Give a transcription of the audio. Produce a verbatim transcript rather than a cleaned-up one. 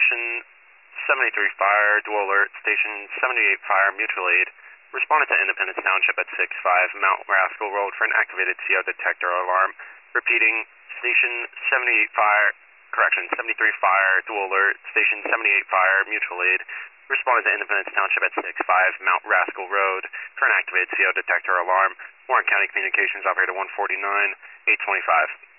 Station seventy-three Fire, dual alert. Station seventy-eight Fire, mutual aid. Responded to Independence Township at six five Mount Rascal Road for an activated C O detector alarm. Repeating, Station seventy-eight Fire, correction, seventy-three Fire, dual alert. Station seventy-eight Fire, mutual aid. Responded to Independence Township at six five Mount Rascal Road for an activated C O detector alarm. Warren County Communications Operator one forty-nine, eight twenty-five.